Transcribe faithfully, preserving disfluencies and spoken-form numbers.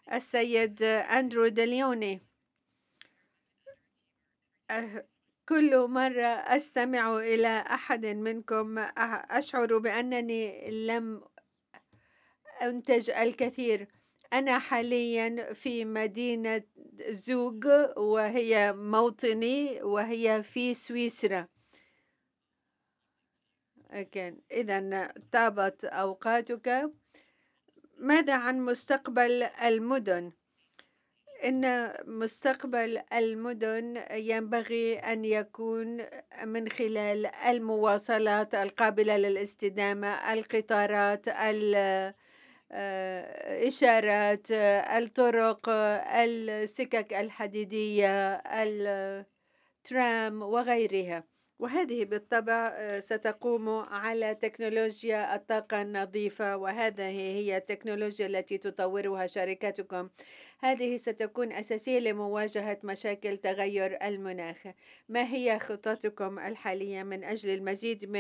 السيد أندرو دليوني. أه، كل مرة أستمع إلى أحد منكم أشعر بأنني لم أنتج الكثير. أنا حاليا في مدينة زوج، وهي موطني، وهي في سويسرا. إذا طابت أوقاتك. ماذا عن مستقبل المدن؟ إن مستقبل المدن ينبغي أن يكون من خلال المواصلات القابلة للاستدامة، القطارات، الإشارات، الطرق، السكك الحديدية، الترام وغيرها. وهذه بالطبع ستقوم على تكنولوجيا الطاقة النظيفة، وهذه هي التكنولوجيا التي تطورها شركتكم. هذه ستكون أساسية لمواجهة مشاكل تغير المناخ. ما هي خططكم الحالية من أجل المزيد من